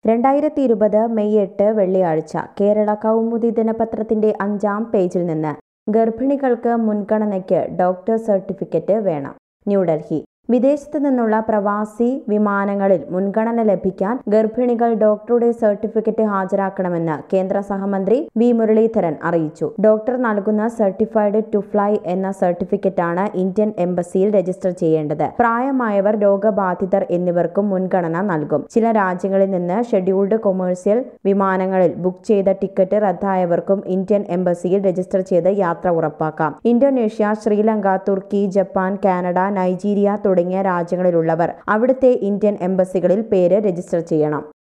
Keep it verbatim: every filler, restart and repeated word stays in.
രണ്ടായിരത്തി ഇരുപത് മെയ് എട്ട് വെള്ളിയാഴ്ച കേരള കൗമുദി ദിനപത്രത്തിന്റെ അഞ്ചാം പേജിൽ നിന്ന് ഗർഭിണികൾക്ക് മുൻഗണനയ്ക്ക് ഡോക്ടർ സർട്ടിഫിക്കറ്റ് വേണം. ന്യൂഡൽഹി വിദേശത്തു നിന്നുള്ള പ്രവാസി വിമാനങ്ങളിൽ മുൻഗണന ലഭിക്കാൻ ഗർഭിണികൾ ഡോക്ടറുടെ സർട്ടിഫിക്കറ്റ് ഹാജരാക്കണമെന്ന് കേന്ദ്ര സഹമന്ത്രി വി മുരളീധരൻ അറിയിച്ചു. ഡോക്ടർ നൽകുന്ന സർട്ടിഫൈഡ് ടു ഫ്ലൈ എന്ന സർട്ടിഫിക്കറ്റാണ് ഇന്ത്യൻ എംബസിയിൽ രജിസ്റ്റർ ചെയ്യേണ്ടത്. പ്രായമായവർ, രോഗബാധിതർ എന്നിവർക്കും മുൻഗണന നൽകും. ചില രാജ്യങ്ങളിൽ നിന്ന് ഷെഡ്യൂൾഡ് കൊമേഴ്സ്യൽ വിമാനങ്ങളിൽ ബുക്ക് ചെയ്ത ടിക്കറ്റ് റദ്ദായവർക്കും ഇന്ത്യൻ എംബസിയിൽ രജിസ്റ്റർ ചെയ്ത് യാത്ര ഉറപ്പാക്കാം. ഇന്തോനേഷ്യ, ശ്രീലങ്ക, തുർക്കി, ജപ്പാൻ, കാനഡ, നൈജീരിയ തുടങ്ങിയ രാജ്യങ്ങളിലുള്ളവർ അവിടുത്തെ ഇന്ത്യൻ എംബസികളിൽ പേര് രജിസ്റ്റർ ചെയ്യണം.